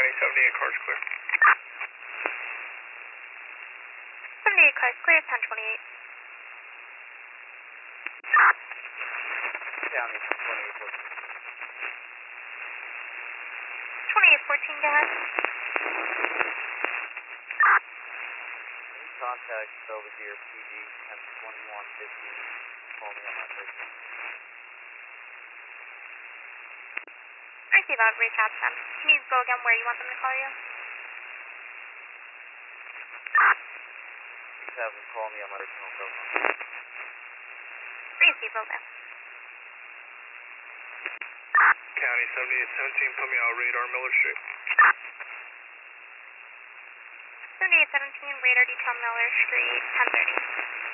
County 78, car's clear. 78 car's clear, 1028. County 2814. 2814, go ahead. Contact Belvedere PD 102115. Call me on my person. Receive, I'll recap them. Can you go again where you want them to call you? Just have them call me on my personal cell phone. Receive, will do. County 7817, put me out radar Miller Street. 7817, radar detail Miller Street, 1030.